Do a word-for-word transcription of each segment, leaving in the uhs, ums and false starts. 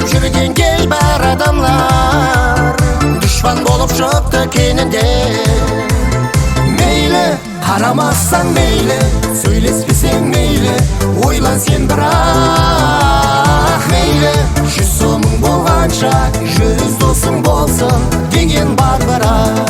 Күліп жүрген кейбір адамlar дұшпан болып шықты кенінде. Мейлі, қарамасаң мейлі, сөйлеспесең мейлі, ойлан сен бірақ. Мейлі, жүз сомың болғанша жүз досың болсын деген бар бірақ.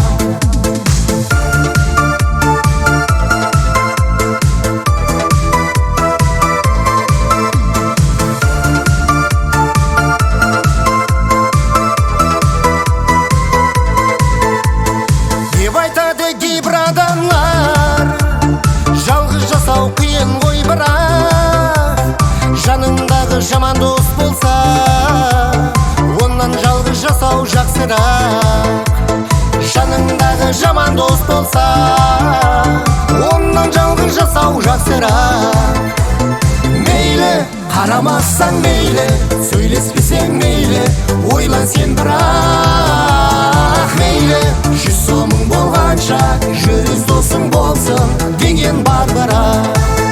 Деп айтады кейбір адамдар, жалғыз жасау қиын ғой бірақ. Жаныңдағы жаман дос болса, оннан жалғыз жасау жақсырақ. Жаныңдағы жаман дос болса, оннан жалғыз жасау жақсырақ. Мейлі, қарамасаң мейлі, сөйлеспесең мейлі, ойлан сен бірақ. Мейлі, жүз сомың болғанша жүз досың болсын деген бар бірақ.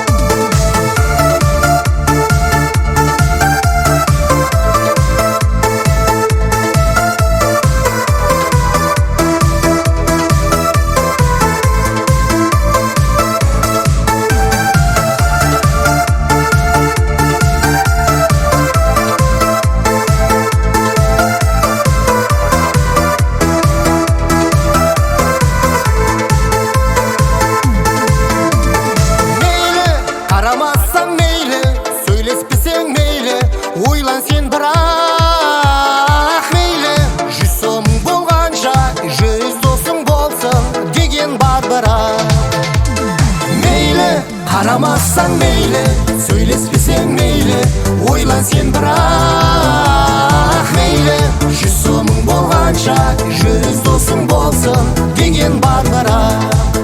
Қарамасаң мейлі, сөйлеспесең мейлі, ойлан сен бірақ. Мейлі, жүз сомың болғанша жүз досың болсын деген бар бірақ. Мейлі, қарамасаң мейлі, сөйлеспесең мейлі, ойлан сен бірақ. Мейлі, жүз сомың болғанша жүз досың болсын деген бар бірақ.